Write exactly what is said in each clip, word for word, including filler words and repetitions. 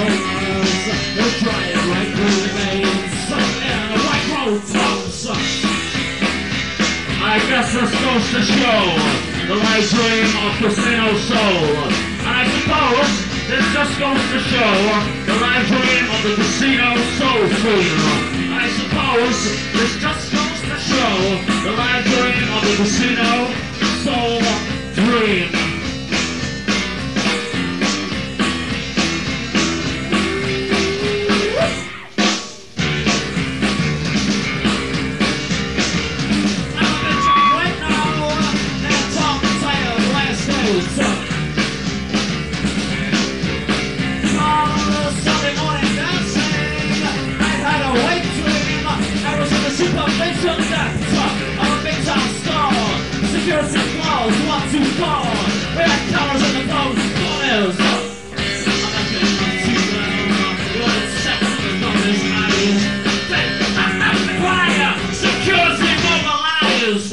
fingers, they're drying right through the veins, and the white road tongues. I guess this goes to show the light dream of casino soul. And I suppose this just goes to show the light dream of the casino soul scene. I suppose this just goes to show the light dream of the casino soul dream. Too far, we have colors in the post corners. I'm not getting much too loud. Good sex with numbers eyes. I'm not the choir. Security mobilized.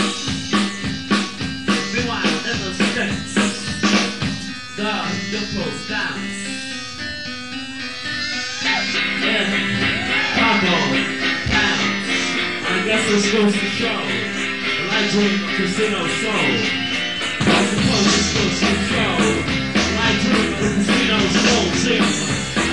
Meanwhile, in the sticks, the nipples dance. In cargo pants. I guess this goes to show the light dream of casino soul. I suppose this goes to show the light dream of the casino soul scene.